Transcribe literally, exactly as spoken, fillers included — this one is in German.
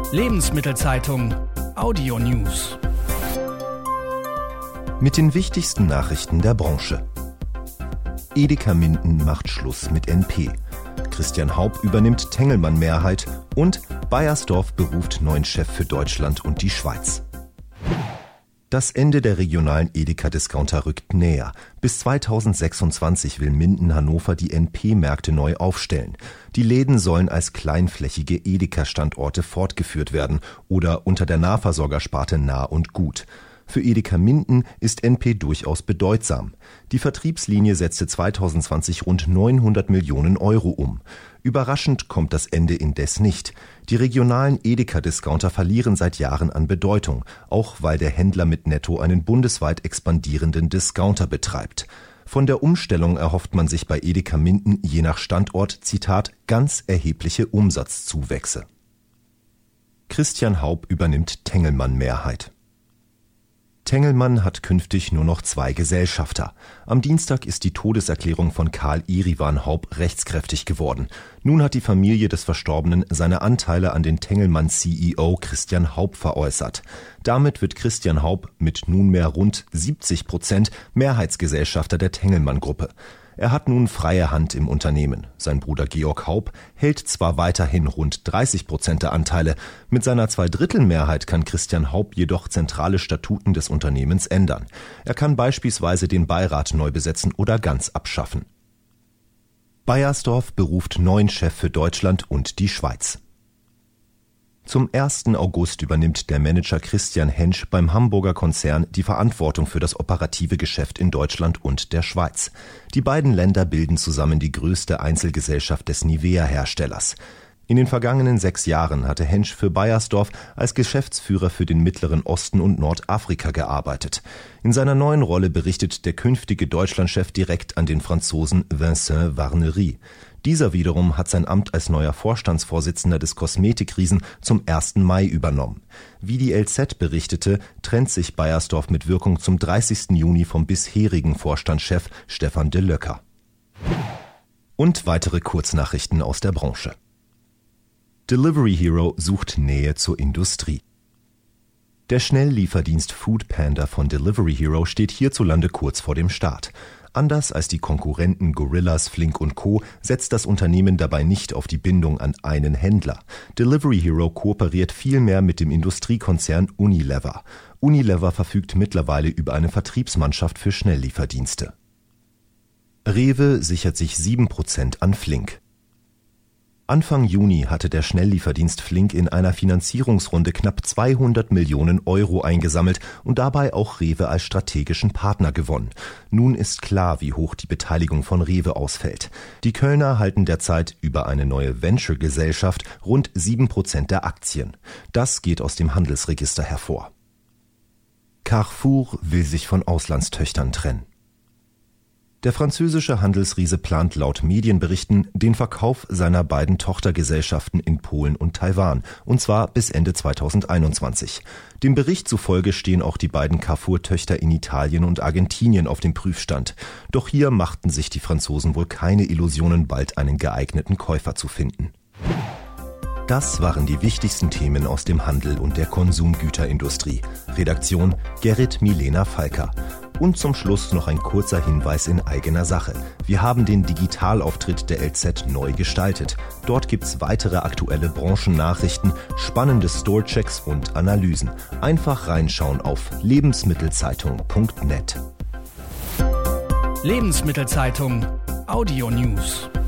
Lebensmittelzeitung Audio News. Mit den wichtigsten Nachrichten der Branche. Edeka Minden macht Schluss mit N P. Christian Haup übernimmt Tengelmann-Mehrheit und Beiersdorf beruft neuen Chef für Deutschland und die Schweiz. Das Ende der regionalen Edeka-Discounter rückt näher. Bis zweitausendsechsundzwanzig will Minden Hannover die N P-Märkte neu aufstellen. Die Läden sollen als kleinflächige Edeka-Standorte fortgeführt werden oder unter der Nahversorgersparte Nah und Gut. Für Edeka Minden ist N P durchaus bedeutsam. Die Vertriebslinie setzte zweitausendzwanzig rund neunhundert Millionen Euro um. Überraschend kommt das Ende indes nicht. Die regionalen Edeka-Discounter verlieren seit Jahren an Bedeutung, auch weil der Händler mit Netto einen bundesweit expandierenden Discounter betreibt. Von der Umstellung erhofft man sich bei Edeka Minden je nach Standort, Zitat, ganz erhebliche Umsatzzuwächse. Christian Haup übernimmt Tengelmann-Mehrheit. Tengelmann hat künftig nur noch zwei Gesellschafter. Am Dienstag ist die Todeserklärung von Karl Irivan Haup rechtskräftig geworden. Nun hat die Familie des Verstorbenen seine Anteile an den Tengelmann-C E O Christian Haup veräußert. Damit wird Christian Haup mit nunmehr rund siebzig Prozent Mehrheitsgesellschafter der Tengelmann-Gruppe. Er hat nun freie Hand im Unternehmen. Sein Bruder Georg Haup hält zwar weiterhin rund dreißig Prozent der Anteile. Mit seiner Zweidrittelmehrheit kann Christian Haup jedoch zentrale Statuten des Unternehmens ändern. Er kann beispielsweise den Beirat neu besetzen oder ganz abschaffen. Beiersdorf beruft neuen Chef für Deutschland und die Schweiz. Zum ersten August übernimmt der Manager Christian Hensch beim Hamburger Konzern die Verantwortung für das operative Geschäft in Deutschland und der Schweiz. Die beiden Länder bilden zusammen die größte Einzelgesellschaft des Nivea-Herstellers. In den vergangenen sechs Jahren hatte Hensch für Beiersdorf als Geschäftsführer für den Mittleren Osten und Nordafrika gearbeitet. In seiner neuen Rolle berichtet der künftige Deutschlandchef direkt an den Franzosen Vincent Warnery. Dieser wiederum hat sein Amt als neuer Vorstandsvorsitzender des Kosmetikriesen zum ersten Mai übernommen. Wie die L Z berichtete, trennt sich Beiersdorf mit Wirkung zum dreißigsten Juni vom bisherigen Vorstandschef Stefan de Löcker. Und weitere Kurznachrichten aus der Branche. Delivery Hero sucht Nähe zur Industrie. Der Schnelllieferdienst Foodpanda von Delivery Hero steht hierzulande kurz vor dem Start. Anders als die Konkurrenten Gorillas, Flink und Co. setzt das Unternehmen dabei nicht auf die Bindung an einen Händler. Delivery Hero kooperiert vielmehr mit dem Industriekonzern Unilever. Unilever verfügt mittlerweile über eine Vertriebsmannschaft für Schnelllieferdienste. Rewe sichert sich sieben Prozent an Flink. Anfang Juni hatte der Schnelllieferdienst Flink in einer Finanzierungsrunde knapp zweihundert Millionen Euro eingesammelt und dabei auch Rewe als strategischen Partner gewonnen. Nun ist klar, wie hoch die Beteiligung von Rewe ausfällt. Die Kölner halten derzeit über eine neue Venture-Gesellschaft rund sieben Prozent der Aktien. Das geht aus dem Handelsregister hervor. Carrefour will sich von Auslandstöchtern trennen. Der französische Handelsriese plant laut Medienberichten den Verkauf seiner beiden Tochtergesellschaften in Polen und Taiwan, und zwar bis Ende zweitausendeinundzwanzig. Dem Bericht zufolge stehen auch die beiden Carrefour-Töchter in Italien und Argentinien auf dem Prüfstand. Doch hier machten sich die Franzosen wohl keine Illusionen, bald einen geeigneten Käufer zu finden. Das waren die wichtigsten Themen aus dem Handel und der Konsumgüterindustrie. Redaktion Gerrit Milena Falker. Und zum Schluss noch ein kurzer Hinweis in eigener Sache. Wir haben den Digitalauftritt der L Z neu gestaltet. Dort gibt's weitere aktuelle Branchennachrichten, spannende Storechecks und Analysen. Einfach reinschauen auf lebensmittelzeitung punkt net. Lebensmittelzeitung Audio News.